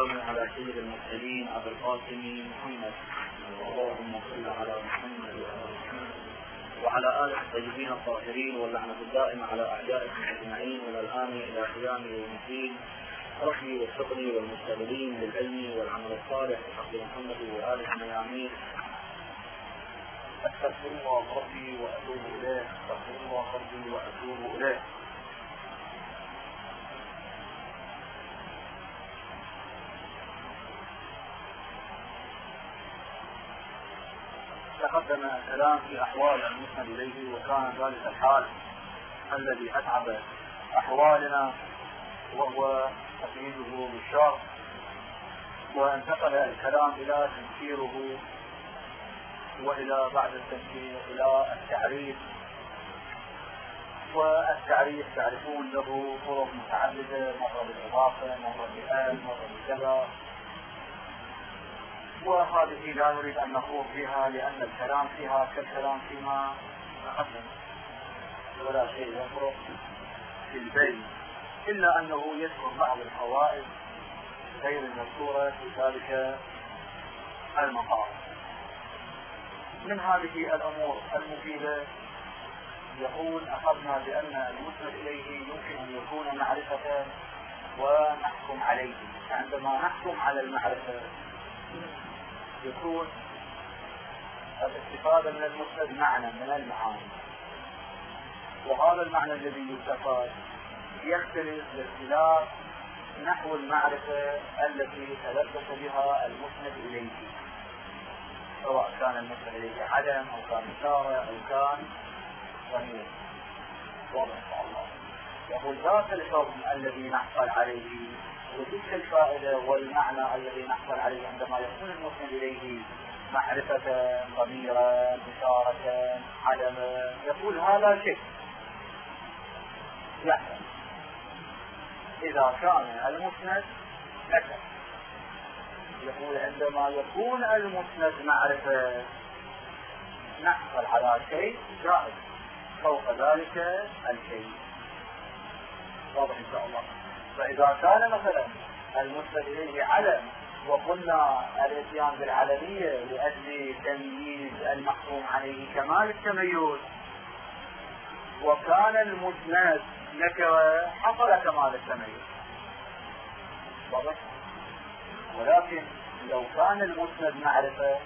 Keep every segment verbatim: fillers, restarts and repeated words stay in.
والسلام على سيد المرسلين أبي القاسم محمد، اللهم صل على محمد وعلى محمد وعلى آله الطيبين الطاهرين، واللعنة الدائمة على أعدائهم أجمعين وإلى الآن إلى قيام يوم الدين. رحمي وفقني والمستقبلين بالعلم والعمل الصالح بحق محمد وآله الميامين. أستغفر الله ربي وأتوب إليه، أستغفر الله ربي وأتوب إليه. تقدم الكلام في أحوال المسند إليه، وكان ذلك الحال الذي أتعب أحوالنا وهو تقييده بالشرط، وانتقل الكلام إلى تفسيره وإلى بعد التفسير إلى التعريف. والتعريف تعرفون له طرق متعددة، مرة بالإضافة، مرة بآل، مرة بكذا، وهذه لا نريد أن نخوض فيها لأن الكلام فيها كالكلام فيما تقدم، ولا شيء يفرق في البين، إلا أنه يذكر بعض الفوائد غير المذكورة في ذلك المقام. من هذه الأمور المفيدة يقول: أخذنا بأن المسند إليه يمكن أن يكون معرفة ونحكم عليه. عندما نحكم على المعرفة يكون الاستفادة من المسند معنى من المعاني، وهذا المعنى الذي يستفاد يختلف باختلاف نحو المعرفة التي تلبس بها المسند إليه، سواء كان المسند إليه عدم أو كان إشارة أو كان ضمير. واضح إن شاء الله. يقول: ذاك الحكم الذي نحصل عليه وتلك الفائدة والمعنى الذي نحصل عليه عندما يكون المسند إليه معرفة، ضميرا، إشارة، عدما، يقول هذا شيء يحصل إذا كان المسند ذكر. يقول: عندما يكون المسند معرفة نحصل على شيء جائز فوق ذلك الشيء. واضح إن شاء الله. فإذا كان مثلا المسند إليه علم وقلنا الاتيان بالعلمية لأجل تمييز المحكوم عليه كمال التميز، وكان المسند نكرة حصل كمال التميز. واضح؟ ولكن لو كان المسند معرفة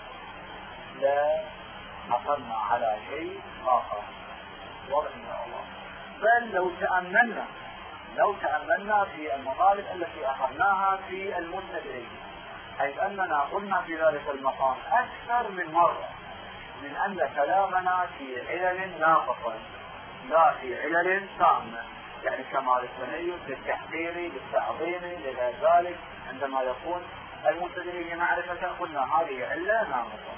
لا حصلنا على شيء آخر. واضح إن شاء الله. بل لو تأملنا لو تأملنا في المطالب التي أخذناها في المسند إليه، حيث أننا قلنا في ذلك المقام أكثر من مرة من أن كلامنا في علل ناقصة لا في علل تامة، يعني كمال التميز للتحقير للتعظيم لغير ذلك. عندما يكون المسند إليه معرفة قلنا هذه علة ناقصة.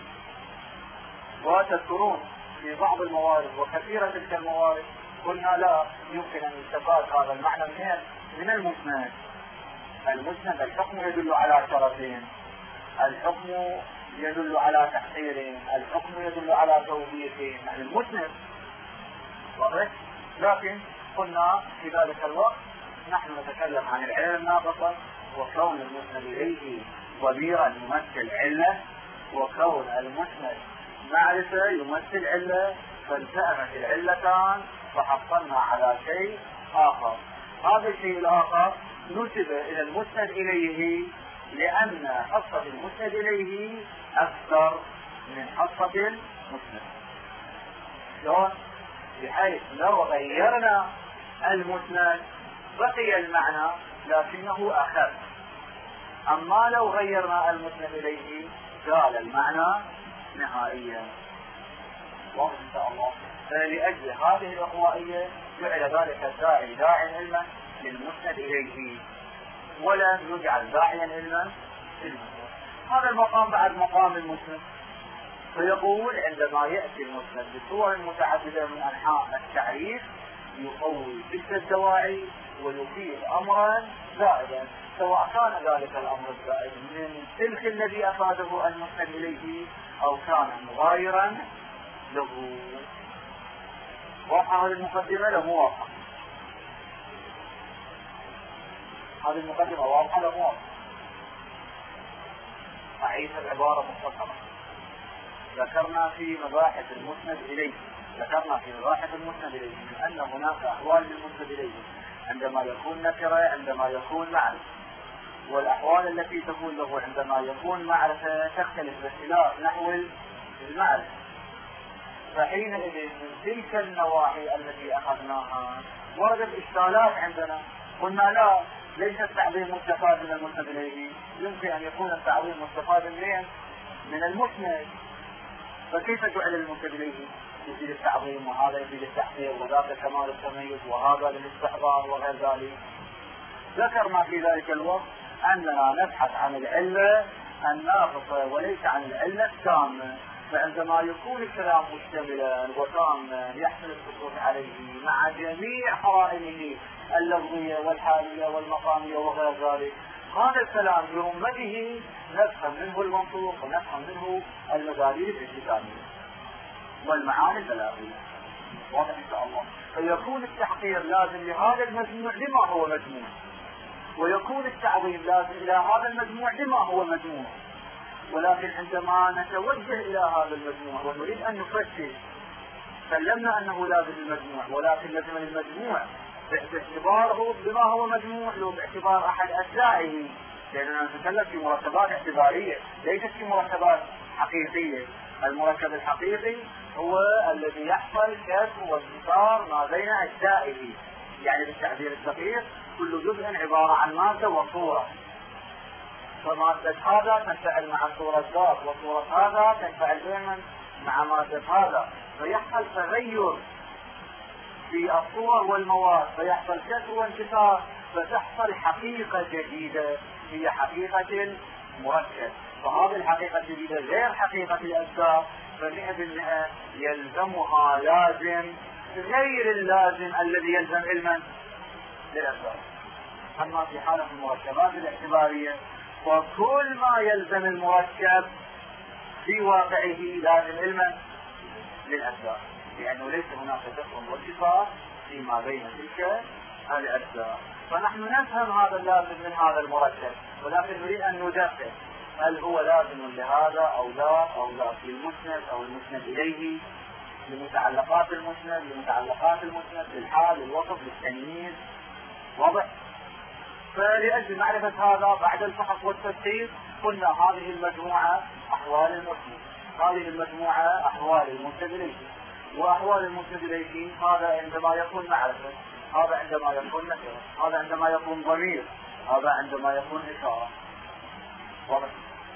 وتذكرون في بعض الموارد وكثيرة تلك الموارد قلنا لا يمكن أن يستفاد هذا المعنى من من المسند. المسند الحكم يدل على شرفين، الحكم يدل على تحقير، الحكم يدل على توبيخ، يعني المسند. واضح؟ لكن قلنا في ذلك الوقت نحن نتكلم عن العلة الناقصة، وكون المسند إليه ضميرا يمثل علة، وكون المسند معرفة يمثل علة، فالتأمت العلتان فحصلنا على شيء آخر. هذا الشيء الآخر نسب إلى المسند إليه لأن حصة المسند إليه أكثر من حصة المسند. شلون؟ بحيث لو غيرنا المسند بقي المعنى لكنه أخف، أما لو غيرنا المسند إليه زال المعنى نهائيا. واضح إن شاء الله. فلأجل هذه الإقوائية جعل ذلك الداعي داعيا علما للمسند إليه، ولا يجعل داعيا علما للمسند. هذا المقام بعد مقام المسند. فيقول: عندما يأتي المسند بصور متعددة من أنحاء التعريف يقوي تلك الدواعي ويفيد أمرا زائدا، سواء كان ذلك الأمر الزائد من تلك الذي أفاده المسند إليه أو كان مغايرا له. واضحة هذه المقدمة؟ له واضحة. هذه المقدمة واضحة له واضحة. أعيد العبارة مختصرة. ذكرنا في مباحث المسند إليه ذكرنا في مباحث المسند إليه من أن هناك أحوال للمسند إليه عندما يكون نكرة، عندما يكون معرفة، والأحوال التي تكون له عندما يكون معرفة تختلف باختلاف نحو المعرفة. فحينئذ من تلك النواحي التي أخذناها وردت إشكالات عندنا. قلنا لا، ليس التعظيم مستفاد من المسند إليه، يمكن أن يكون التعظيم مستفاد من من المسند، فكيف جعل المسند إليه؟ يفيد التعظيم وهذا يفيد التحقير وذاك كمال التميز وهذا للاستحضار وغير ذلك. ذكرنا في ذلك الوقت أننا نبحث عن العلة الناقصة وليس عن العلة التامة. فعندما يكون الكلام مشتملا وتاما يحمل السقوط عليه مع جميع قرائنه اللفظية والحالية والمقامية وغير ذلك، هذا الكلام برمته نفهم منه المنطوق ونفهم منه المداريس الكتابية والمعاني البلاغية. واضح إن شاء الله. فيكون التحقير لازم لهذا المجموع لما هو مجموع، ويكون التعظيم لازم إلى هذا المجموع لما هو مجموع. ولكن عندما نتوجه إلى هذا المجموع ونريد أن نفسر، سلمنا أنه لازم المجموع، ولكن لازم المجموع باعتباره بما هو مجموع له باعتبار أحد أجزائه، لأننا نتكلم في مركبات اعتبارية ليست في مركبات حقيقية. المركب الحقيقي هو الذي يحصل كسر وانتصار ما بين أجزائه، يعني بالتعبير الدقيق كل جزء عبارة عن مادة وصورة، فمادة هذا تنفعل مع صورة ذات وصورة هذا تنفعل دائما مع مادة هذا، فيحصل تغير في الصور والمواد، فيحصل كسر وانكسار، فتحصل حقيقة جديدة هي حقيقة المركب. فهذه الحقيقة الجديدة غير حقيقة الأجزاء، فمئة بالمئة يلزمها لازم غير اللازم الذي يلزم علما للأجزاء. أما في حالة المركبات الاعتبارية وكل ما يلزم المركب في واقعه لازم علما للأجزاء، لأنه ليس هناك كسر وانتصار فيما بين تلك الأجزاء. فنحن نفهم هذا اللازم من هذا المركب، ولكن نريد أن ندقق هل هو لازم لهذا أو لا أو لا، في المسند أو المسند إليه، لمتعلقات المسند لمتعلقات المسند للحال للوصف للتمييز. واضح؟ فلأجل معرفة هذا بعد الفحص والتدقيق قلنا هذه المجموعة أحوال المسند، هذه المجموعة أحوال المسند إليه، وأحوال المسند إليه هذا عندما يكون معرفة، هذا عندما يكون نكرة، هذا عندما يكون ضمير، هذا عندما يكون إشارة. واضح؟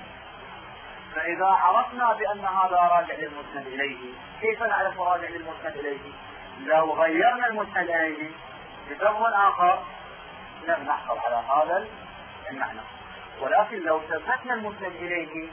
فإذا عرفنا بأن هذا راجع للمسند إليه، كيف نعرف راجع للمسند إليه؟ لو غيرنا المسند إليه بلفظ آخر لم نحصل على هذا المعنى، ولكن لو ثبتنا المسند إليه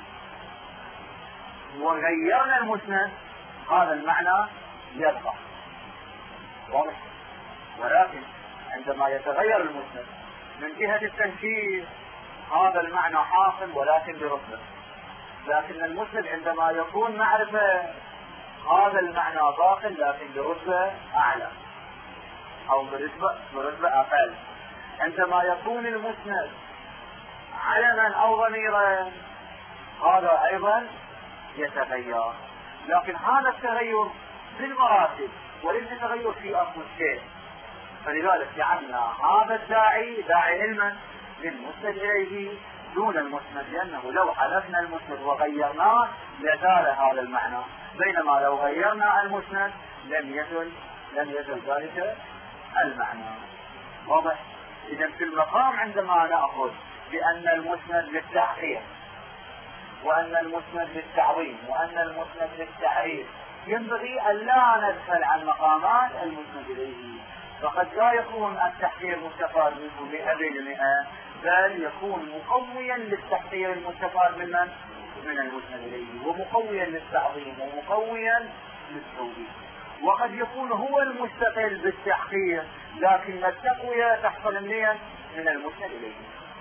وغيرنا المسند هذا المعنى يبقى. واضح؟ ولكن عندما يتغير المسند من جهة التنكير هذا المعنى حاصل ولكن برتبة، لكن المسند عندما يكون معرفة هذا المعنى باق لكن برتبة أعلى أو برتبة برتبة أقل. عندما يكون المسند علما أو ضميرا هذا أيضا يتغير، لكن هذا التغير في المراتب وليس تغير في أصل الشيء. فلذلك جعلنا هذا الداعي داعي علما للمسند إليه دون المسند، لأنه لو حذفنا المسند وغيرناه لزال هذا المعنى، بينما لو غيرنا المسند لم يزل لم يزل ذلك المعنى. واضح؟ إذا في المقام عندما نأخذ بأن المسند للتحقيق وأن المسند للتعظيم وأن المسند للتعريف، ينبغي أن لا ندخل عن مقامات المسند إليه، فقد لا يكون التحقير مستفاد منه مئة بالمئة، بل يكون مقويا للتحقير المستفاد من من؟ من المسند إليه، ومقويا للتعظيم ومقويا للتوحيد. وقد يكون هو المستقل بالتحقير لكن التقوية تحصل منين؟ من المسند إليه.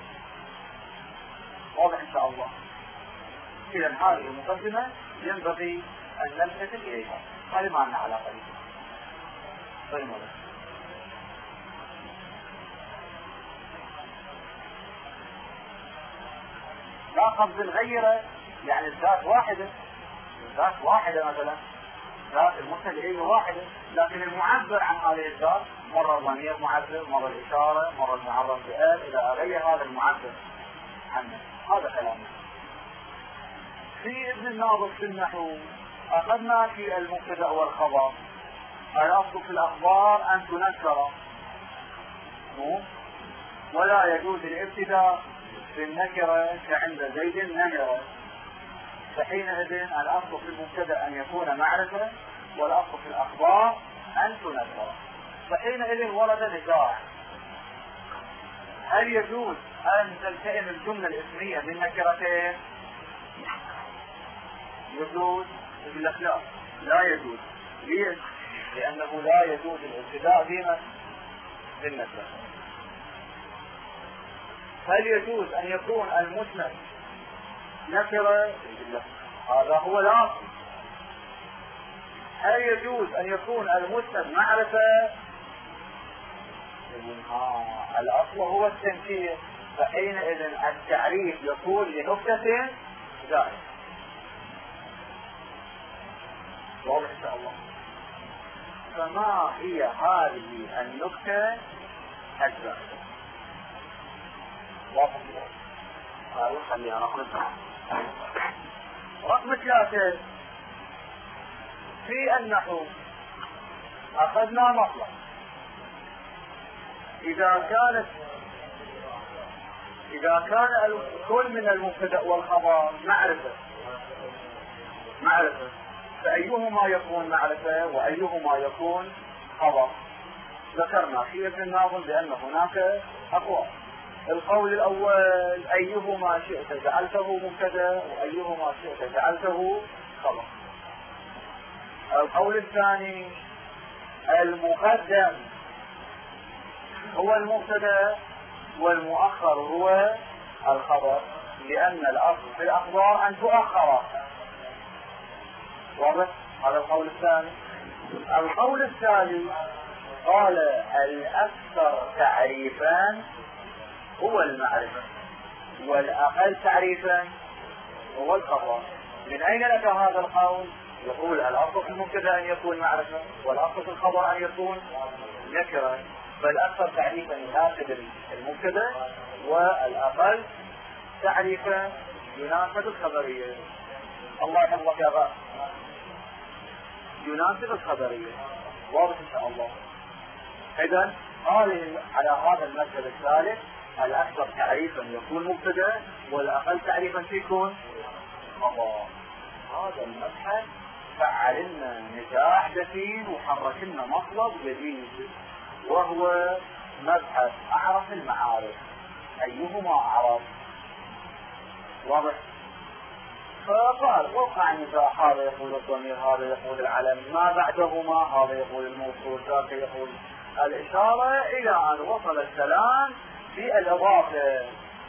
واضح إن شاء الله؟ إذا هذه المقدمة ينبغي أن نلتفت إليها، هذه ما لنا علاقة بها. طيب لا ياخذ بالغيره، يعني الذات واحده، الذات واحده مثلا، ذات المسند هي واحده، لكن المعبر عن هذه الذات مره الضمير معبر، مره الاشاره، مره المعرف بآل الى غير هذا المعبر عنه. هذا كلامه. في ابن الناظر في النحو اخذنا في المبتدا والخبر الاصل في الاخبار ان تنكر، ولا يجوز الابتداء بالنكره كعند زيد نمره، فحينئذ الاصل في المبتدا ان يكون معرفه، والاصل في الاخبار ان تنكر. فحينئذ ورد نزاع، هل يجوز ان تلتئم الجمله الاسميه بالنكرتين؟ يجوز؟ يقول لك لا، لا يجوز. ليش؟ لانه لا يجوز الابتداء بما بالنكره. هل يجوز ان يكون المسند نكره؟ يقول لك هذا هو الاصل. هل يجوز ان يكون المسند معرفه؟ يقول اه الاصل هو التنكير، فحينئذ التعريف يكون لنكته زائده. واضح ان شاء الله. فما هي هذه النكته الزائده؟ واضح هذا خلينا رقم رقم ثلاثة. في النحو اخذنا مطلق اذا كانت اذا كان كل من المبتدا والخبر معرفه معرفه فايهما يكون معرفه وايهما يكون خبر؟ ذكرنا في ابن الناظم بان هناك اقوال. القول الاول ايهما شئت جعلته مبتدا وايهما شئت جعلته خبر. القول الثاني المقدم هو المبتدا والمؤخر هو الخبر، لان الاصل في الاخبار ان تؤخر. واضح؟ هذا القول الثاني. القول الثالث قال الاكثر تعريفا هو المعرفة والاقل تعريفا هو الخبر. من اين لك هذا القول؟ يقول الاصل في المبتدا ان يكون معرفة والاصل في الخبر ان يكون نكرا، فالاكثر تعريفا يناسب المبتدا والاقل تعريفا يناسب الخبرية. الله يحفظك يا غا، يناسب الخبرية. واضح ان شاء الله. اذا هذه على هذا المذهب الثالث الاكثر تعريفا يكون مبتدا والاقل تعريفا يكون خبر. هذا المذهب فعل لنا نزاع دفين وحرك لنا مطلب جديد، وهو مذهب اعرف المعارف. ايهما اعرف؟ واضح؟ فقال وقع النزاع، هذا يقول الضمير، هذا يقول العلم، ما بعدهما هذا يقول الموصول، ذاك يقول الاشاره، الى ان وصل الكلام في الاضافه.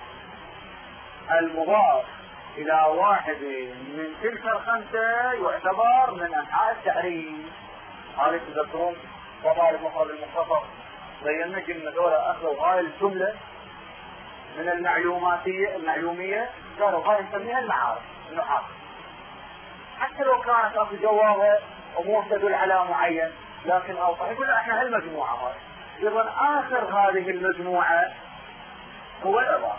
المضاف الى واحد من تلك الخمسه يعتبر من انحاء التعريف. هذا تذكرون فضائل المفرد المختصر بينا قلنا دولة اخذوا هاي الجمله من المعلوماتيه المعلوميه، قالوا هاي نسميها المعارف النحاة، حتى لو كانت اخذ جوابها امور تدل على معين، لكن اوضح يقول احنا هالمجموعه هاي. اذا اخر هذه المجموعه هو الاضافه.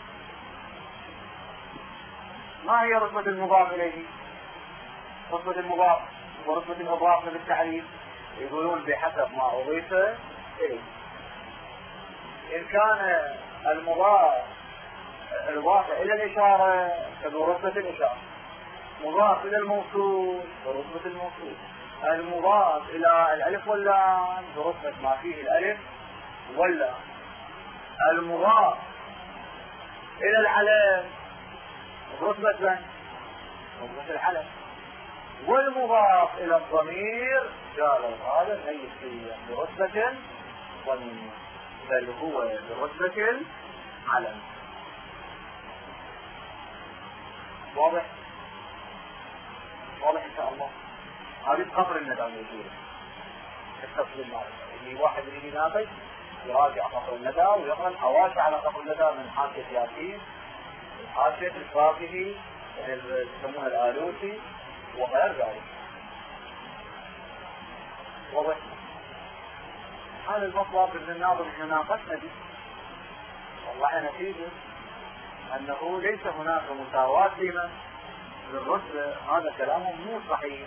ما هي رتبة المضاف إليه؟ رتبة المضاف ورتبة الإضافة بالتعريف يقولون بحسب ما أضيف إليه. إن كان المضاف الإضافة إلى الإشارة فبرتبة الإشارة، مضاف إلى الموصول برتبة الموصول، المضاف إلى الألف واللام برتبة ما فيه الألف واللام، المضاف إلى العلم رتبة من؟ رتبة العلم، والمضاف إلى الضمير قالوا هذا ليس برتبة ضمير بل هو برتبة العلم. واضح؟ واضح إن شاء الله. هذه قطر الندى موجودة التصل المعرفة، اللي واحد يريد يناقش يراجع قطر الندى ويقرأ الحواشي على قطر الندى من حاشية ياسين حاشية الفاكهي اللي يسمونها الآلوسي وغير ذلك. واضح؟ هذا المطلب اللي الناظر احنا ناقشنا به والله نتيجة انه ليس هناك مساواة لمن للرتبة. هذا كلامهم مو صحيح.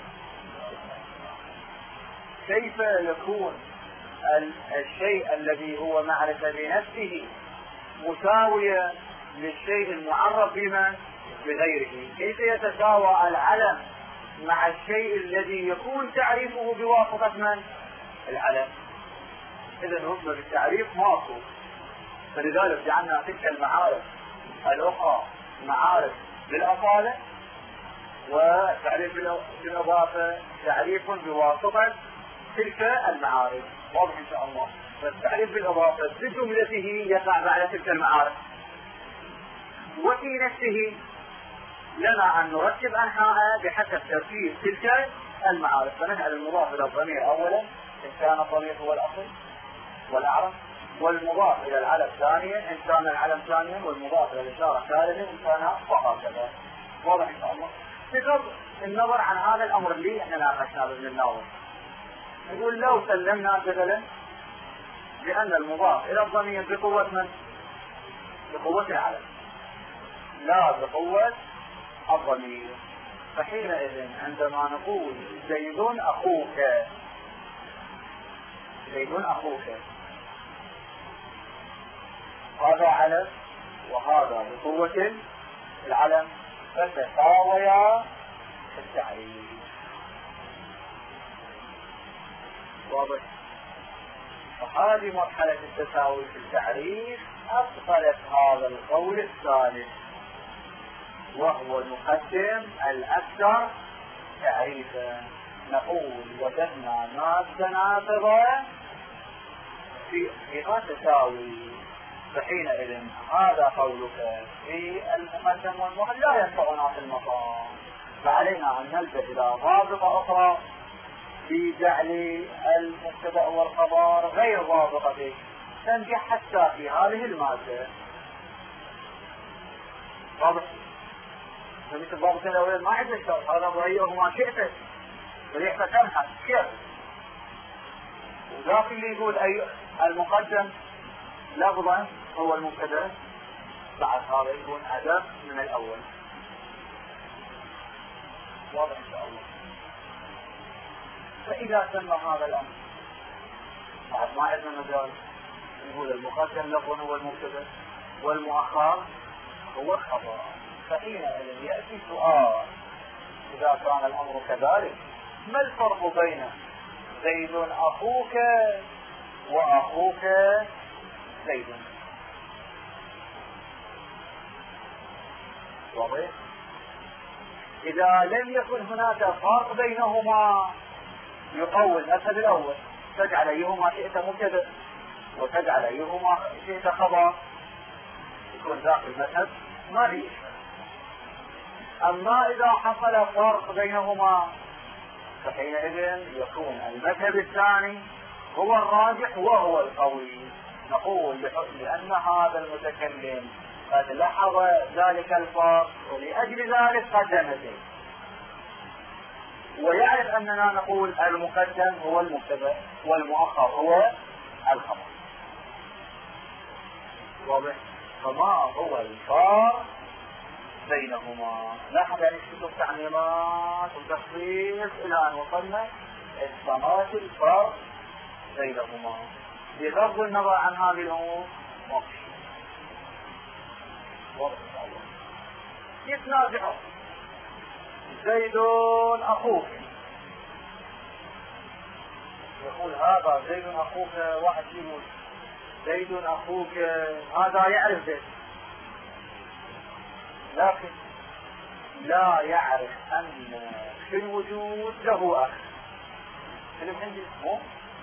كيف يكون الشيء الذي هو معرفة بنفسه مساوية للشيء المعرف بمن بغيره؟ كيف يتساوى العلم مع الشيء الذي يكون تعريفه بواسطة من العلم؟ إذا رتبة بالتعريف ماكو. فلذلك جعلنا تلك المعارف الأخرى معارف بالأصالة، وتعريف بالإضافة تعريف بواسطة تلك المعارف. واضح إن شاء الله. فالتعريف بالإضافة بجملته يقع بعد تلك المعارف، وفي نفسه لنا أن نرتب أنحاءها بحسب ترتيب تلك المعارف. فنجعل المضاف إلى الضمير أولا إن كان الضمير هو الأصل والأعرف، والمضاف إلى العلم ثانيا إن كان العلم ثانيا، والمضاف إلى الإشارة ثالثا إن كان وهكذا. واضح إن شاء الله. بغض النظر عن هذا الأمر اللي احنا ناقشناه بابن الناظر، نقول لو سلمنا مثلا بأن المضاف إلى الضمير بقوة من؟ بقوة العلم لا بقوة الضمير، فحينئذ عندما نقول زيد أخوك، زيد أخوك، هذا علم وهذا بقوة العلم، فتساويا في التعريف. واضح؟ فهذه مرحلة التساوي في التعريف أدخلت هذا القول الثالث، وهو المقدم الأكثر تعريفا. نقول وجدنا مادة ناقضة في فيها تساوي، فحينئذ هذا قولك في المقدم والمؤخر لا ينفعنا في المقام، فعلينا أن نلجأ إلى ضابطة أخرى في جعل المبتدأ والخبر غير ضابطة تنجح حتى في هذه المادة. واضح؟ فمثل الضابطين الأولين ما عندنا شرط، هذا ضعيه ما شئت فريحة تنحت كيف، وذاك اللي يقول أي المقدم لفظا هو المبتدأ بعد هذا يكون أداة من الأول. واضح إن شاء الله. فإذا تم هذا الأمر بعد ما عندنا مجال نقول المقدم لفظا هو المبتدأ والمؤخر هو الخبر، فحينئذ يأتي سؤال إذا كان الأمر كذلك ما الفرق بين زيد أخوك وأخوك زيد؟ واضح؟ إذا لم يكن هناك فرق بينهما يقول المذهب الأول تجعل أيهما شئت مبتدأ وتجعل أيهما شئت خبر، يكون ذاك المذهب ما لي. أما إذا حصل فرق بينهما فحينئذ يكون المذهب الثاني هو الراجح وهو القوي. نقول لأن هذا المتكلم قد لاحظ ذلك الفرق ولأجل ذلك قدم زيد، ويعرف أننا نقول المقدم هو المبتدأ والمؤخر هو الخبر. واضح؟ فما هو الفرق بينهما؟ لاحظ يعني كتب تعليمات وتخصيص إلى أن وصلنا استمرت الفرق بينهما بغض النظر عن هذه الأمور. واضح إن شاء الله. يتنازعون زيد أخوك، يقول هذا زيد أخوك، واحد يقول زيد أخوك، هذا يعرف زيد لكن لا يعرف أن في الوجود له أخ. فيلم عندي اسمه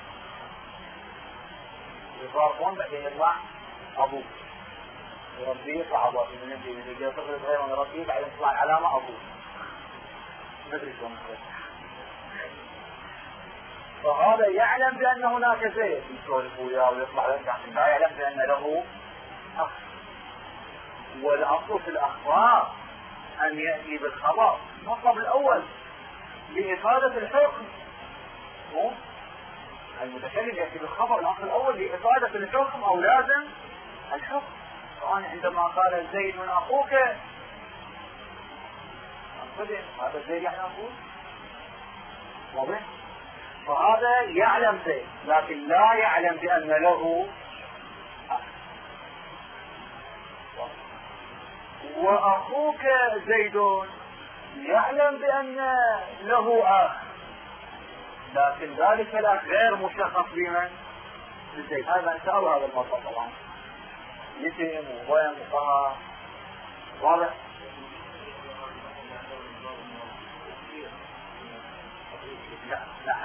يفارقون بعدين يطلع أبوك يربيه يطلع أبوك من عندي من يجي طفل صغير ويربيه بعدين يطلع علامة أبوك ندري شلون. فهذا يعلم بأن هناك زيد يسولف وياه ويطلع لك، لا يعلم بأن له أخ. والأصل في الأخبار أن يأتي بالخبر المطلب الأول لإفادة الحكم. المتكلم يأتي بالخبر الأصل الأول لإفادة الحكم أو لازم الحكم. طبعا عندما قال زيد من أخوك هذا زيد يعني أخوك واضح؟ فهذا يعلم زيد لكن لا يعلم بأن له أخ. وأخوك زيد يعلم بأن له أخ لكن ذلك الأخ غير مشخص بمن؟ بزيد. هذا انتهى هذا المطلب طبعا يتم وين وقها واضح؟ لا لا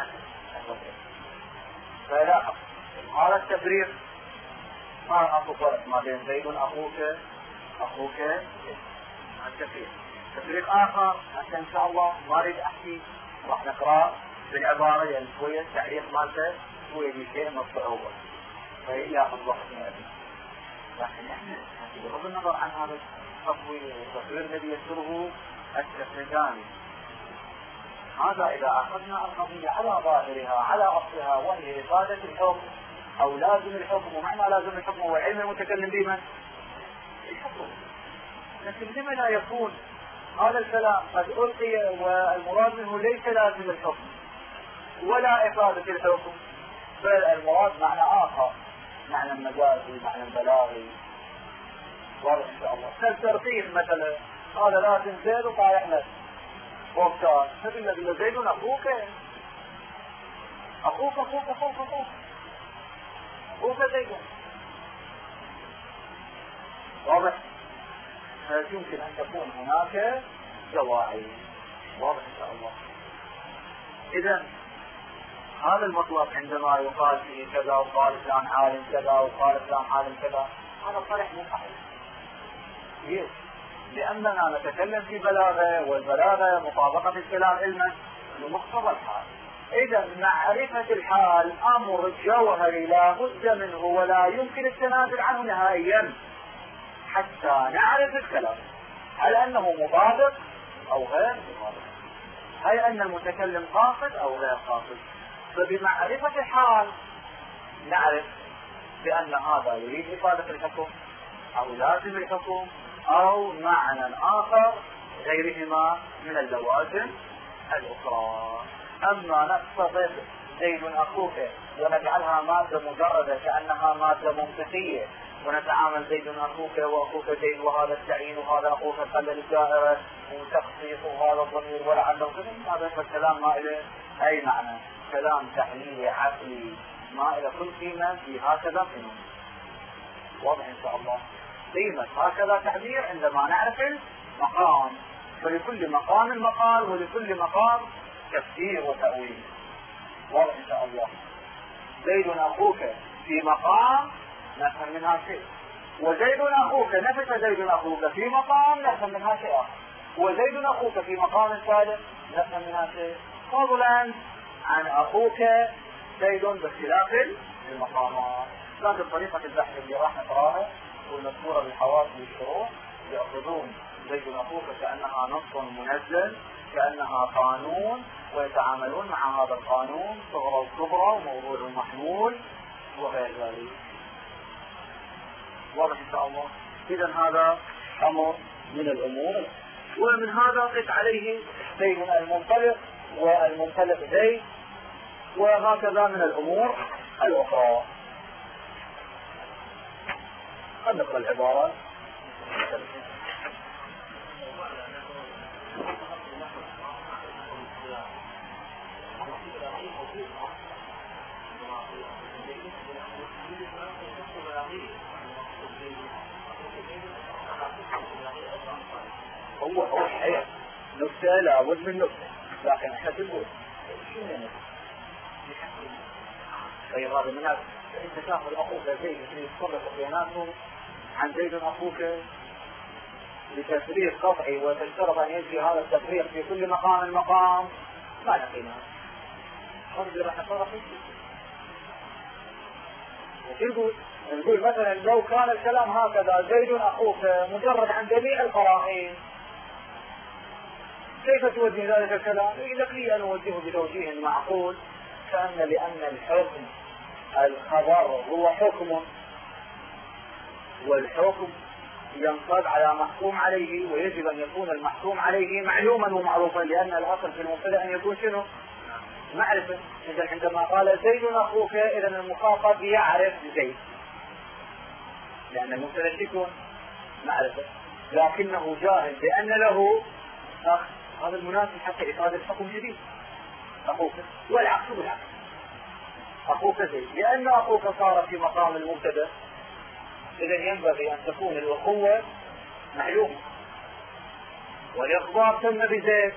فلا هذا التفريق ما أخو فرق ما بين زيد أخوك أخوك التفريق. تفريق آخر حتى إن شاء الله ما أريد أحكي راح نقرأ بالعبارة يعني شوية التعليق مالته شوية بشيء من الصعوبة فيأخذ وقت من أبي. لكن احنا بغض النظر عن هذا التصوير الذي يسره التفريقان هذا إذا أخذنا القضية على ظاهرها على أصلها وهي إفادة الحكم أو لازم الحكم. ومعنى لازم الحكم هو علم المتكلم بمن؟ الحكم. لكن لما لا يكون هذا الكلام قد ألقي والمراد منه ليس لازم الحكم ولا إفادة الحكم بل المراد معنى آخر معنى المجازي معنى البلاغي واضح إن شاء الله. كالترتيب مثلا قال لا تنزل وطايح لك وقتان مثل الذي زيد أخوك أخوك أخوك أخوك أخوك أخوك زيد واضح. يمكن أن تكون هناك دواعي واضح إن شاء الله. إذا هذا المطلب عندما يقال فيه كذا وقال فلان عالم كذا وقال فلان عالم كذا هذا صريح مو صحيح. ليش؟ لأننا نتكلم في بلاغة والبلاغة مطابقة الكلام علما لمقتضى الحال. إذا معرفة الحال أمر جوهري لا بد منه ولا يمكن التنازل عنه نهائيا حتى نعرف الكلام هل أنه مطابق أو غير مطابق هل أن المتكلم قاصد أو غير قاصد. فبمعرفة الحال نعرف بأن هذا يريد إفادة الحكم أو لازم الحكم أو معنى آخر غيرهما من اللوازم الأخرى. أما نقصد زيد أخوك ونجعلها مادة مجردة كأنها مادة منطقية ونتعامل زيد أخوك وأخوك زيد وهذا التعيين وهذا أخوك خلى الدائرة وتخصيص وهذا الضمير ولعله كذا هذا الكلام ما إله أي معنى. كلام تحليلي عقلي ما إله كل قيمة في هكذا قيمة واضح إن شاء الله. قيمة هكذا تعبير عندما نعرف المقام فلكل مقام مقال ولكل مقام تفسير وتأويل واضح إن شاء الله. زيد أخوك في مقام نفهم منها شيء وزيد أخوك نفس زيد أخوك في مقام نفهم منها شيء آخر وزيد أخوك في مقام ثالث نفهم منها شيء فضلا عن أخوك زيد باختلاف المقامات. لكن طريقة البحث اللي راح نقراها والمذكورة بالحواس والشروط يأخذون زيد أخوك كأنها نص منزل كأنها قانون ويتعاملون مع هذا القانون صغرى وكبرى وموضوع محمول وغير ذلك واضح إن شاء الله. إذا هذا أمر من الأمور ومن هذا قس عليه زيد المنطلق والمنطلق زيد وهكذا من الأمور الأخرى. قد نقرأ العبارات هو هو الحقيقة نكتة لابد من نكتة لكن احنا تقول شو يعني طيب هذا من هذا انت تاخذ اخوك زيد يتصرف بيناتهم عن زيد اخوك بتفريق قطعي وتشترط ان يجري هذا التفريق في كل مقام مقام ما لقينا هذا راح نقرأ فيه وش يقول نقول مثلا لو كان الكلام هكذا زيد أخوك مجرد عن جميع القرائن، كيف توجه ذلك الكلام؟ يقول لك لي أن أوجهه بتوجيه معقول، كأن لأن الحكم الخبر هو حكم، والحكم ينصب على محكوم عليه، ويجب أن يكون المحكوم عليه معلوما ومعروفا، لأن الأصل في المبتدأ أن يكون شنو؟ معرفة. إذا عندما قال زيد أخوك، إذا المخاطب يعرف زيد، لأن المبتدأ يكون معرفة، لكنه جاهل بأن له أخ. هذا المناسب حتى إفادة الحكم جديد أخوك، والعكس بالعكس أخوك زيد، لأن أخوك صار في مقام المبتدأ، إذا ينبغي أن تكون الأخوة معلومة، والإخبار تم بزيد،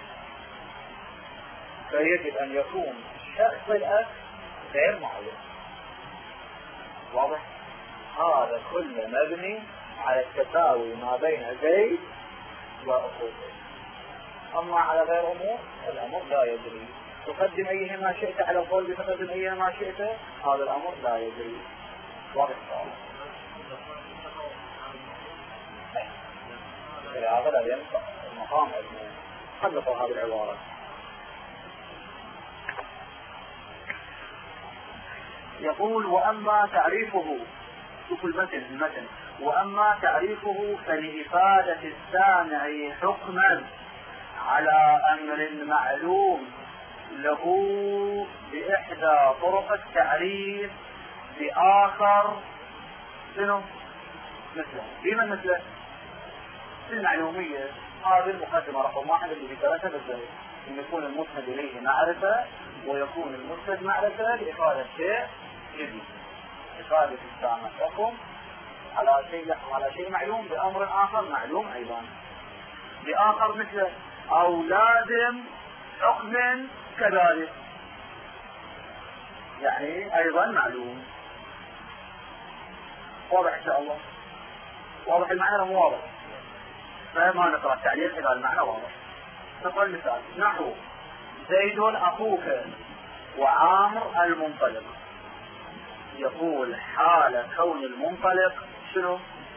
فيجب أن يكون شخص الأخ غير معلوم. واضح؟ هذا كله مبني على التساوي ما بين زيد وأخوه. أما على غير أمور الأمر لا يدري، تقدم أيهما شئت على القول بتقدم أيهما شئت، هذا الأمر لا يدري. واضح صالح؟ هذا لا ينفع المقام أجمع خلقوا هذه العبارة. يقول وأما تعريفه، شوفوا المثل المثل وأما تعريفه فلإفادة السامع حكما على أمر معلوم له بإحدى طرق التعريف بآخر شنو مثله. بمن مثله؟ في المعلومية. هذه المقدمة رقم واحد اللي ذكرتها بالذات، أن يكون المسند إليه معرفة، ويكون المسند معرفة لإفادة شيء جديد، إفادة السامع حكم على شيء على شيء معلوم بأمر آخر معلوم أيضا بآخر مثله، أو لازم حكم كذلك يعني أيضا معلوم. واضح إن شاء الله؟ واضح المعنى مو واضح؟ فما نقرأ التعليق إذا المعنى واضح. نقرأ المثال نحو زيد أخوك وعامر المنطلق. يقول حال كون المنطلق شنو؟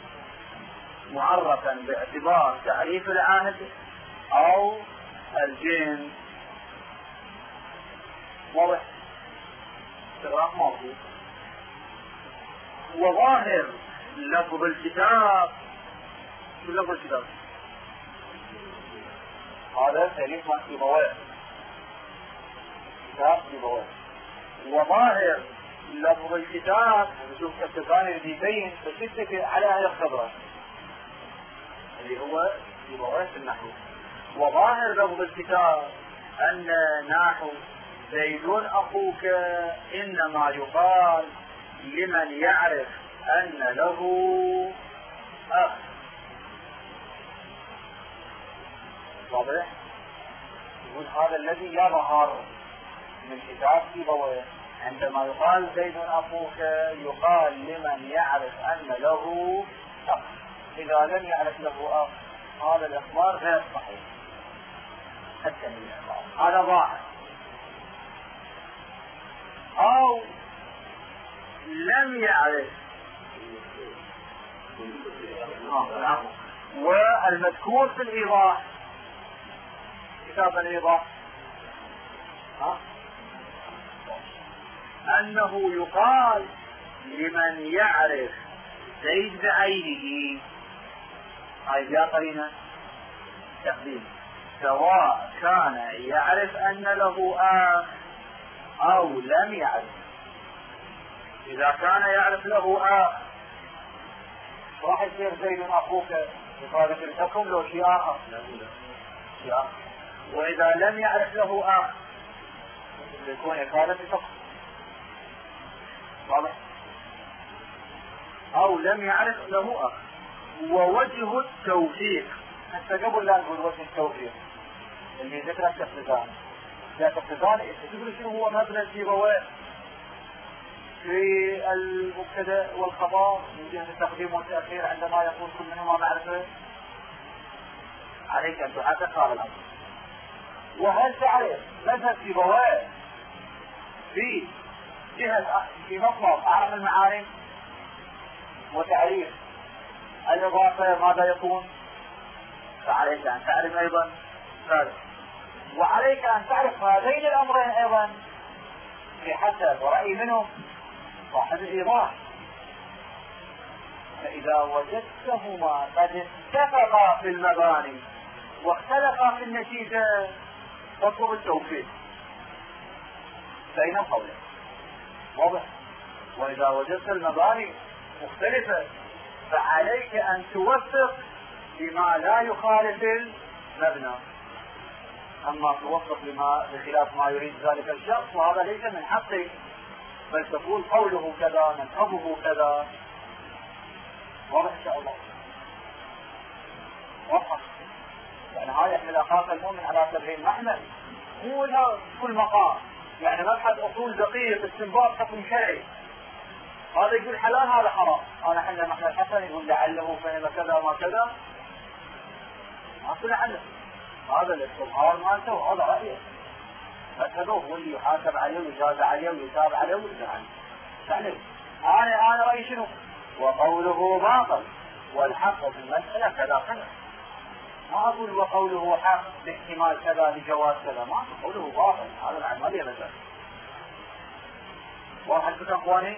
معرفا باعتبار تعريف العهد أو الجنس. واضح؟ استغراق موجود. وظاهر لفظ الكتاب، شو لفظ الكتاب؟ هذا تعريف ما في بواب كتاب في بواب. وظاهر لفظ الكتاب نشوف كالتقاني اللي يبين بشدة على أهل الخبرة اللي هو في بواب النحو. وظاهر لفظ الكتاب أن نحو زيد أخوك إنما يقال لمن يعرف أن له أخ. واضح؟ يقول هذا الذي يظهر من كتاب سيبويه عندما يقال زيد أخوك يقال لمن يعرف أن له أخ. إذا لم يعرف له أخ هذا الإخبار غير صحيح حتى من الإخبار، هذا ظاهر. أو لم يعرف آه. والمذكور في الإيضاح كتاب الإيضاح ها؟ أنه يقال لمن يعرف زيد بعينه، هاي جاء قرينة تقديم، سواء كان يعرف أن له أخ أو لم يعرف. إذا كان يعرف له أخ راح يصير زيد أخوك إفادة الحكم لو شيء آخر. شيء آخر. وإذا لم يعرف له أخ يكون إفادة الحكم. واضح؟ أو لم يعرف له أخ. ووجه التوفيق، حتى قبل لا نقول وجه التوفيق اللي ذكر التقديران، لا تقديران تدري شنو هو مبنى السيبويه في المبتدا والخبر من جهة التقديم والتأخير عندما يقول كل منهما معرفة. عليك أن تحقق هذا الأمر. وهل تعرف مذهب سيبويه في جهة في مطلب أعرف المعارف؟ وتعريف الإضافة ماذا يكون؟ فعليك أن تعرف أيضا ذلك، وعليك أن تعرف هذين الأمرين أيضا بحسب رأي منهم صاحب الإيضاح. فإذا وجدتهما قد اتفقا في المباني واختلفا في النتيجة فاطلب التوفيق بين القولين. واضح؟ وإذا وجدت المباني مختلفة فعليك أن توفق بما لا يخالف المبنى، أما توفق بما بخلاف ما يريد ذلك الشخص وهذا ليس من حقك، بل تقول قوله كذا مذهبه كذا. واضح إن شاء الله؟ واضح؟ يعني هاي يحمل أخاك المؤمن على سبعين محمل، مو كل مقام يعني مبحث أصول دقيق استنباط حكم شرعي، هذا يقول حلال هذا حرام، أنا حنا محمد الحسن يقول لعله فهم كذا ما كذا، ما كنا عنه هذا الاستظهار مالته وهذا رأيه، فهذا هو اللي يحاسب عليه ويجاز عليه ويتاب عليه ويرجع عنه. يعني أنا أنا رأيي شنو؟ وقوله باطل والحق في المسألة كذا كذا، ما أقول وقوله حق باحتمال كذا لجواز كذا، ما أقول قوله باطل، هذا العمل يبدأ. واحد كنت أخواني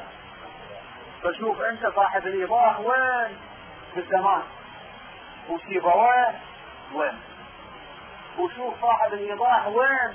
فشوف أنت صاحب الإيضاح وين في الزمان، وسيبويه وين، وشوف صاحب الإيضاح وين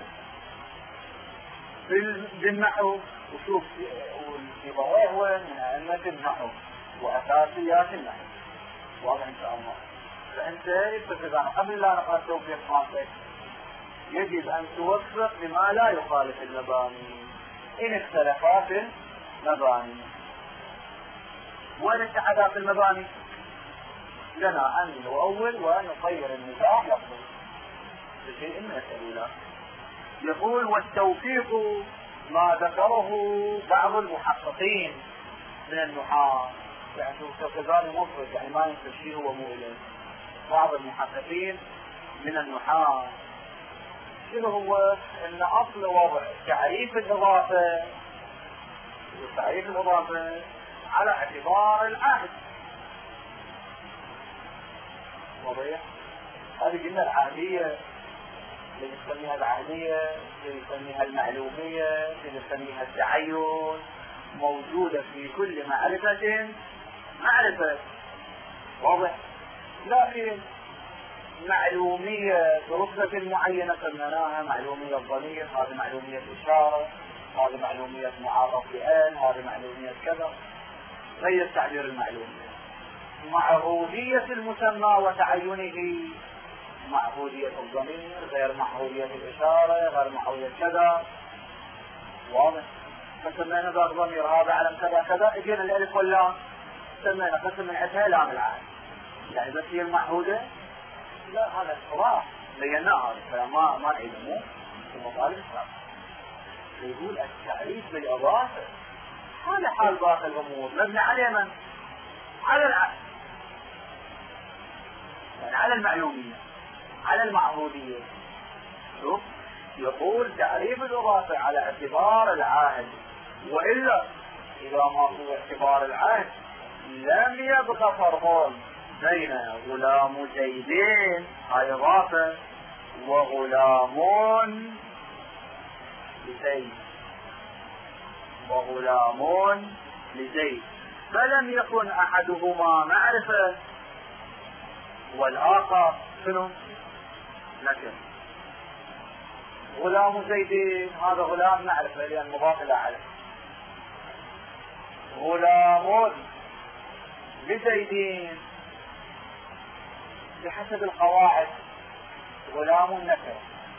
بالنحو، وشوف سيبويه وين من أئمة النحو وأساسيات النحو. واضح إن شاء الله؟ فأنت اتفق قبل لا نقرأ التوفيق مالتك يجب أن توفق بما لا يخالف المباني إن اختلفا في المباني. وين اتحدا في المباني؟ لنا أن نؤول وأن نطير النزاع لفظه بشيء من الأدلة. يقول والتوفيق ما ذكره بعض المحققين من النحاة، يعني كذلك مفرد يعني ما ينسى شيء هو مو إليه. بعض المحققين من النحاة شنو هو؟ ان اصل وضع تعريف الاضافة وتعريف الاضافة على اعتبار العهد. واضح؟ هذه قلنا العهدية اللي نسميها العهدية، اللي نسميها المعلومية، اللي نسميها التعين، موجودة في كل معرفة معرفة. واضح؟ لكن معلومية برتبة معينة سميناها معلومية الضمير، هذه معلومية إشارة، هذه معلومية معرف بآن، هذه معلومية كذا. هي التعبير المعلومية. معهودية المسمى وتعينه، معهودية الضمير غير معهودية الإشارة غير معهودية كذا. واضح؟ فسمينا ذا الضمير هذا علم كذا كذا، اجينا الألف واللام سمينا قسم من عتها لام العهد، يعني بس هي المعهودة. لا هذا اصطلاح بيناه هذا الكلام ما ما علمه في مطالب الإسلام. يقول التعريف بالإضافة هذا حال باقي الأمور مبني على من؟ على العهد، يعني على المعلومية على المعهودية. شوف يقول تعريف الإضافة على اعتبار العهد، وإلا إذا ما هو اعتبار العهد لم يبقى فرق بين غلام زيدين هاي إضافة وغلام لزيد وغلام لزيد، فلم يكن أحدهما معرفة والآخر شنو؟ نكر. غلام زيدين هذا غلام معرفة لأن مضاف إلى علم. غلام لزيدين بحسب القواعد غلام نكر،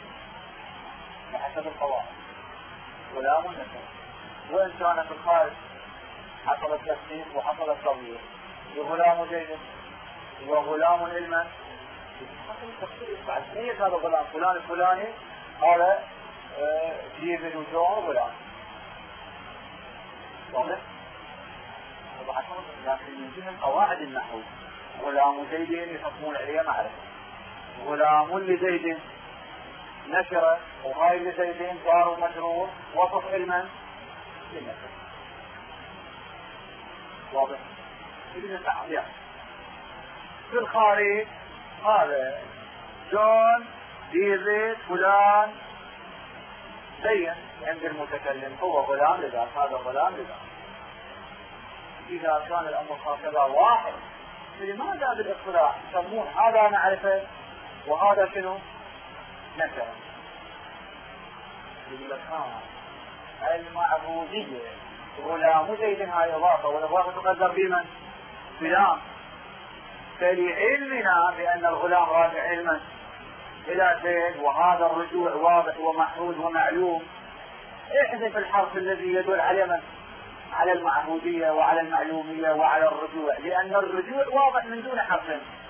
بحسب القواعد غلام نكر، وإن كان في الخارج حصل التفسير وحصل التغيير. غلام زيد وغلام علما حصل التفسير بعد ميت هذا غلام فلان الفلاني هذا جيب وجوه غلام. واضح؟ لكن من جهة قواعد النحو غلام زيد يحكمون عليه معرفة، غلام لزيد نشرة، وهاي لزيد جار ومجرور وصف علما للنشر. واضح؟ بدون تعبير. في الخارج هذا جون ديفيد فلان بين عند المتكلم هو غلام لذاك، هذا غلام لذاك. إذا كان الأمر هكذا واحد، فلماذا بالاصطلاح يسمون هذا معرفة وهذا شنو؟ نكرة. يقول لك ها المعبودية غلام زيد هاي إضافة، والإضافة تقدر بمن؟ فلان. فلعلمنا بأن الغلام راجع علما إلى زيد، وهذا الرجوع واضح ومحفوظ ومعلوم، احذف الحرف الذي يدل على من؟ على المعبودية وعلى المعلومية وعلى الرجوع، لأن الرجوع واضح من دون حرف.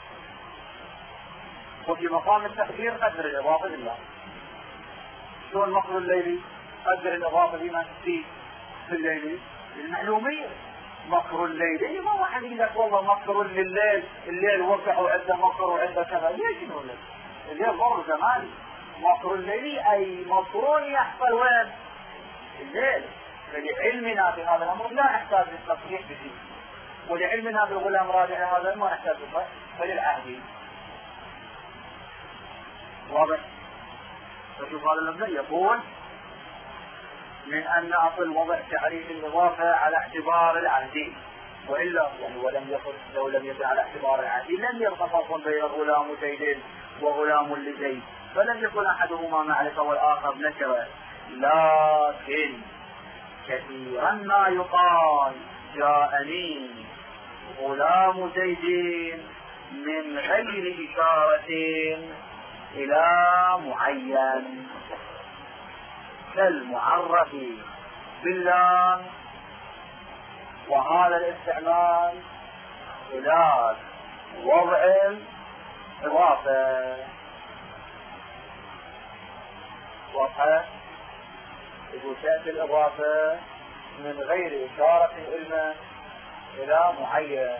وفي مقام التقدير قدر الإضافة لله. شلون مقر الليلي؟ قدر الإضافة لمن؟ في في الليلي المعلومية. مقر الليلي ما واحد يقول لك والله مقر لليل، الليل وقع وعنده مقر وعنده كذا، ليش نقول لك؟ الليل ضرب زماني. مقر الليلي أي مقرون يحصل وين؟ الليل. فلعلمنا بهذا الأمر لا نحتاج للتصريح به، ولعلمنا بالغلام راجع هذا ما نحتاج له، فللعهد. واضح؟ فشوف هذا المبدأ يقول من أن أصل وضع تعريف الإضافة على اعتبار العهد، وإلا يعني ولم يكن لو لم يكن على اعتبار العهد لم يبقى فرق بين غلام زيد وغلام لزيد، فلم يكن أحدهما معرفة والآخر نكرة. لكن كثيرا ما يقال جاءني غلام زيد من غير إشارة إلى معين، كالمعرف باللام، وهذا الاستعمال خلال وضع الإضافة. واضحة؟ يقول تأتي الإضافة من غير إشارة علما إلى معين.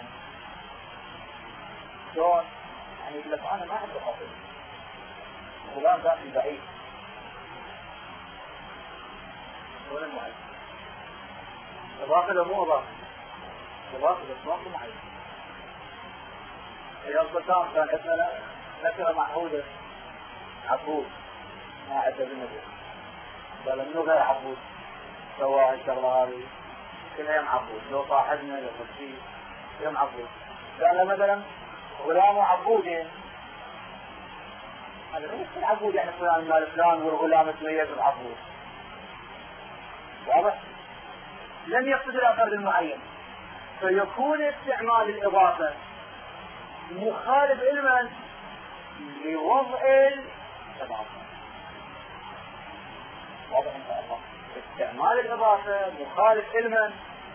شلون؟ يعني يقول لك أنا ما عندي خطيب، فلان ذاتي ضعيف، شلون المعين؟ إضافة له مو إضافة، إضافة لإطلاق معين. إذا القسام كان اسمه نكرة معهودة عبود ما عدى بالنبي، قال منو غير عبود سواء الشغلة هذه كلها يوم عبود، لو صاحبنا لو خشي يوم عبود. قال مثلا غلام عبودين، هذا ليس العبود يعني فلان مال فلان والغلام تميز العبود. واضح؟ لم يقصد الأفراد المعين، فيكون استعمال الإضافة مخالف علما لوضع الإضافة. واضح إن شاء الله؟ استعمال الإضافة مخالف علما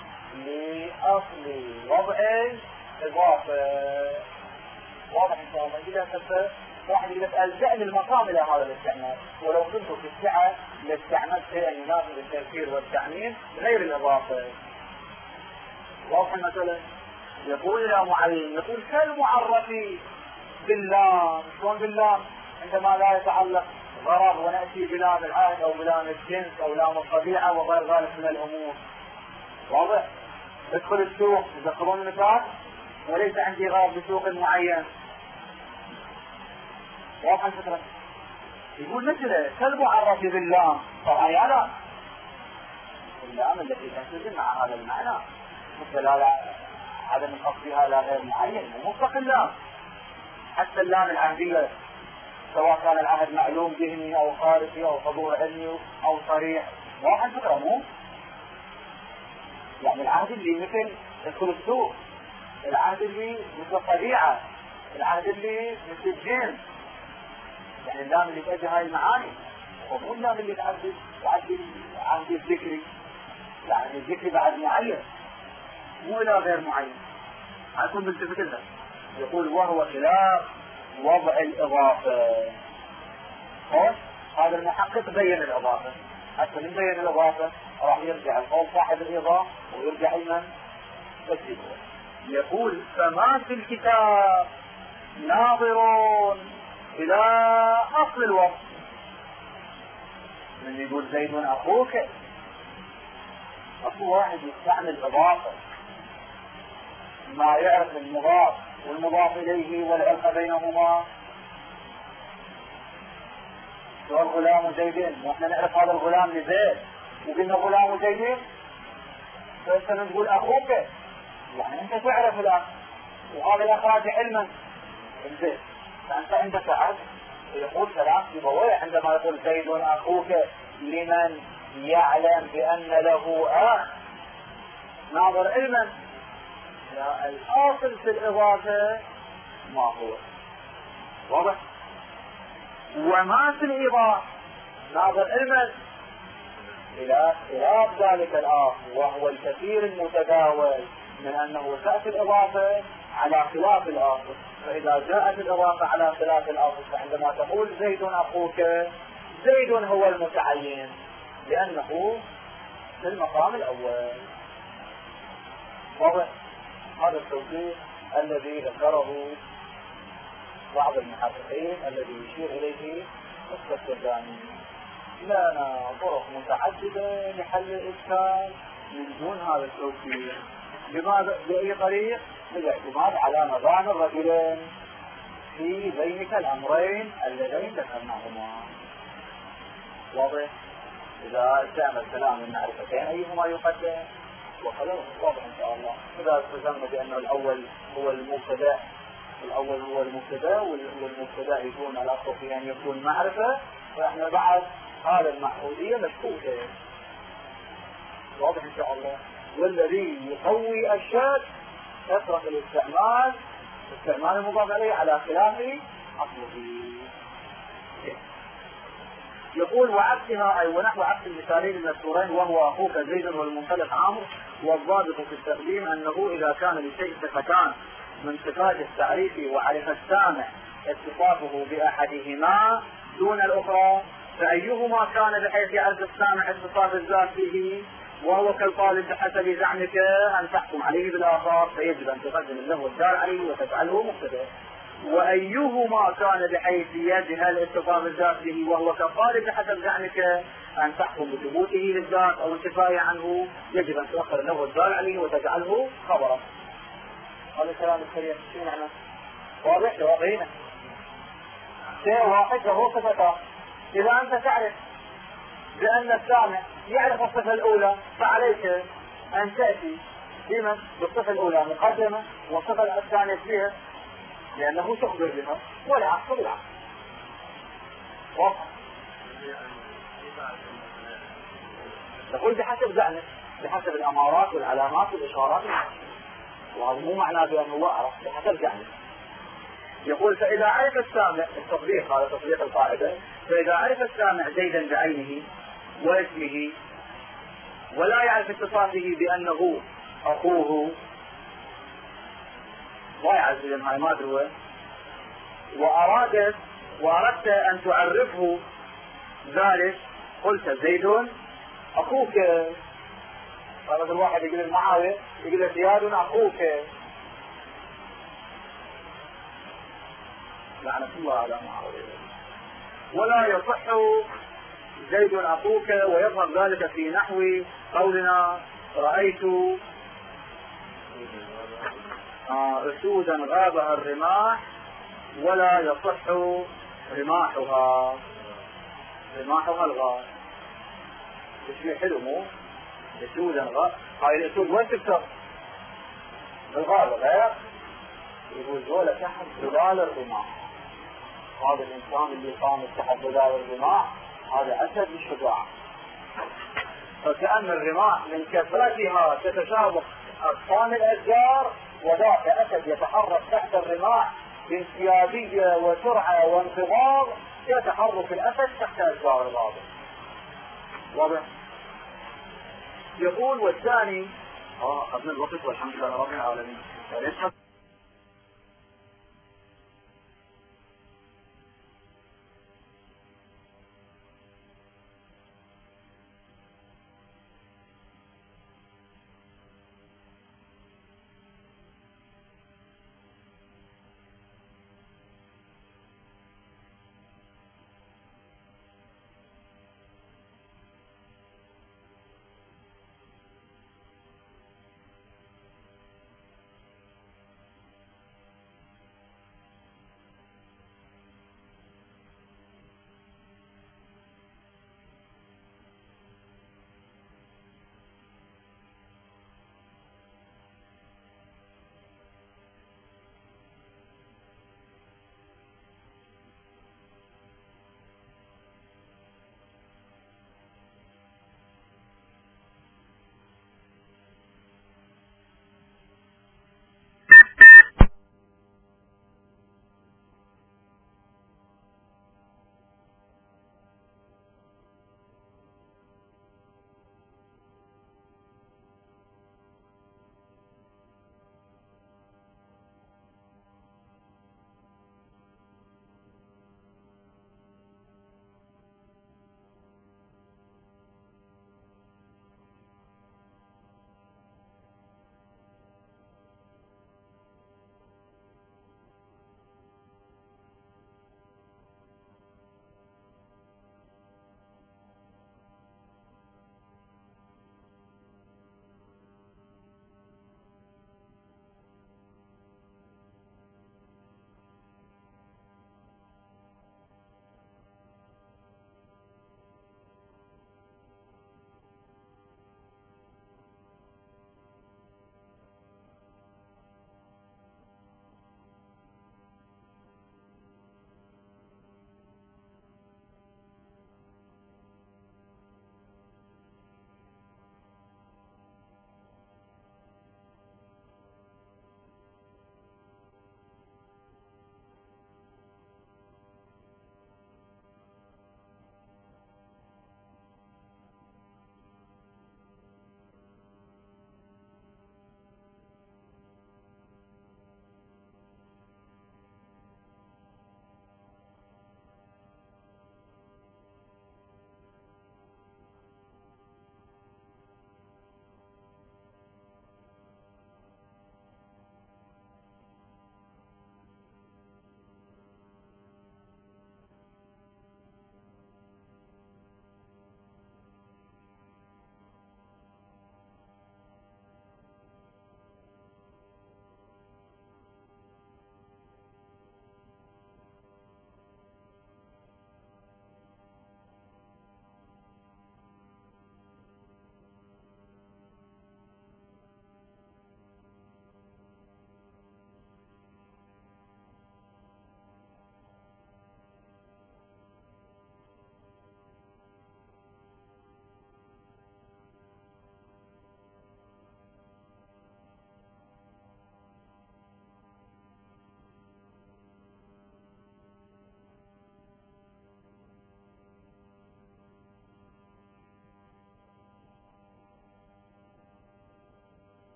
لأصل وضع الإضافة. واضح إن شاء الله؟ إذا كنت واحد يقول لك ألجأني المقام إلى هذا الاستعمال، ولو كنت في السعة لاستعملت شيئا يناسب التذكير والتعميم غير الإضافة. واضح مثلا؟ يقول إلى معين، يقول كالمعرف باللام. شلون باللام؟ عندما لا يتعلق غرض ونأتي بلام العهد أو بلام الجنس أو لام الطبيعة وغير ذلك من الأمور. واضح؟ ادخل السوق، تذكرون المثال؟ وليس عندي غرض بسوق معين. واضح الفكرة؟ يقول مثله كالمعرف باللام. طبعا يا لا اللام التي تنتزل مع هذا المعنى مثل عدم القصد هذا غير معين ومطلق اللام. حتى اللام العهدية سواء كان العهد معلوم ذهني او خارجي او حضور علمي او صريح. واضح الفكرة مو؟ يعني العهد اللي مثل ادخل السوق، العهد اللي مثل الطبيعة، العهد اللي مثل الجنس، يعني اللام اللي تأتي هاي المعاني، ومو اللام اللي تعدي تعدي عهد الذكري، يعني الذكري بعد معين مو إلى غير معين. هكون بالتفت لها. يقول وهو خلاف وضع الإضافة. خوش هذا المحقق بين الإضافة، حتى من بين الإضافة راح يرجع القول صاحب الإضافة ويرجع لمن؟ تسيبه. يقول فما في الكتاب ناظرون إلى أصل الوصف. من يقول زيد أخوك، أصل واحد يستعمل إضافة ما يعرف المضاف والمضاف إليه والعلاقة بينهما. والغلام زيدين، واحنا نعرف هذا الغلام لزيد وقلنا غلام زيدين، فانت نقول اخوك يعني انت تعرف الان وهذا الاخراج علما زيد، فانت عندك عرض. يقول كلام سيبويه عندما يقول زيد اخوك لمن يعلم بان له اخ ناظر علما. لا، الاصل في الاضافه ما هو واضح، وما في الإضافة ناظر علما إلى خلاف ذلك الآخر، وهو الكثير المتداول من أنه تأتي الإضافة على خلاف الآخر. فإذا جاءت الإضافة على خلاف الآخر فعندما تقول زيد أخوك، زيد هو المتعين لأنه في المقام الأول. واضح؟ هذا التوضيح الذي ذكره بعض المحققين الذي يشير إليه السرداني. لنا طرق متعددة لحل الإشكال من دون هذا التوفيق. بماذا؟ بأي طريق؟ بالاعتماد على نظام الرجلين في ذلك الأمرين اللذين ذكرناهما. واضح؟ إذا استعمل كلام المعرفتين أيهما يقدم؟ وخلاص واضح إن شاء الله. إذا التزمنا بأن الأول هو المبتدأ، الأول هو المبتدأ والمبتدأ يكون الأصل في أن يكون معرفة، فإحنا بعد هذا المعقودية مشكوكة. واضح إن شاء الله. والذي يقوي الشك كثرة الاستعمال، استعمال المضاف عليه على خلاف أصله. يقول وعكسها أي ونحو عكس المثالين المذكورين وهو أخوك زيد والمنطلق عمرو. والضابط في التقديم أنه إذا كان لشيء صفتان من صفات التعريف وعرف السامع اتصافه بأحدهما دون الأخرى، فأيهما كان بحيث يعرف السامع اتصاف الذات به وهو كالطالب بحسب زعمك أن تحكم عليه بالآخر، فيجب أن تقدم له الدال عليه وتجعله مبتدأ. وأيهما كان بحيث يجهل اتصاف الذات به وهو كالطالب بحسب زعمك أن تحكم بثبوته للذات أو انتفائه عنه، يجب أن تؤخر له الدال عليه وتجعله خبرا. هذا الكلام السريع شو معنى؟ واضح واضحين. شيء واحد له صفتان. إذا أنت تعرف بأن السامع يعرف الصفة الأولى فعليك أن تأتي بمن بالصفة الأولى مقدمة والصفة الثانية فيها لأنه تخبر بها، والعكس بالعكس. واضح؟ تقول بحسب زعمك، بحسب الأمارات والعلامات والإشارات، وهذا مو معناه بأنه أعرف، بحسب زعمك. يقول فإذا عرف السامع التطبيق، هذا تطبيق القاعدة، فإذا عرف السامع زيدا بعينه واسمه ولا يعرف اتصافه بأنه أخوه، لا يعرف إذن هاي ما أدري، وأرادت وأردت أن تعرفه ذلك قلت زيد أخوك. هذا الواحد يقول معاوية يقول زياد أخوك، لعنة الله على معاوية. ولا يصح زيد أخوك ويظهر ذلك في نحو قولنا رأيت أسودا غابها الرماح ولا يصح رماحها، رماحها الغاب. تشبيه حلو مو؟ أسودا غاب، هاي الأسود وين تكتب؟ بالغابة غير، يقول ذولا تحت ظلال الرماح. هذا الإنسان اللي قام تحت ظلال الرماح هذا أسد الشجاع. فكأن الرماح من كثرتها تتشابه أغصان الأشجار، وذاك أسد يتحرك تحت الرماح بانسيابية وسرعة وانقباض كتحرك الأسد تحت أشجار الغابة. واضح؟ يقول والثاني اه قبل الوقت والحمد لله رب العالمين.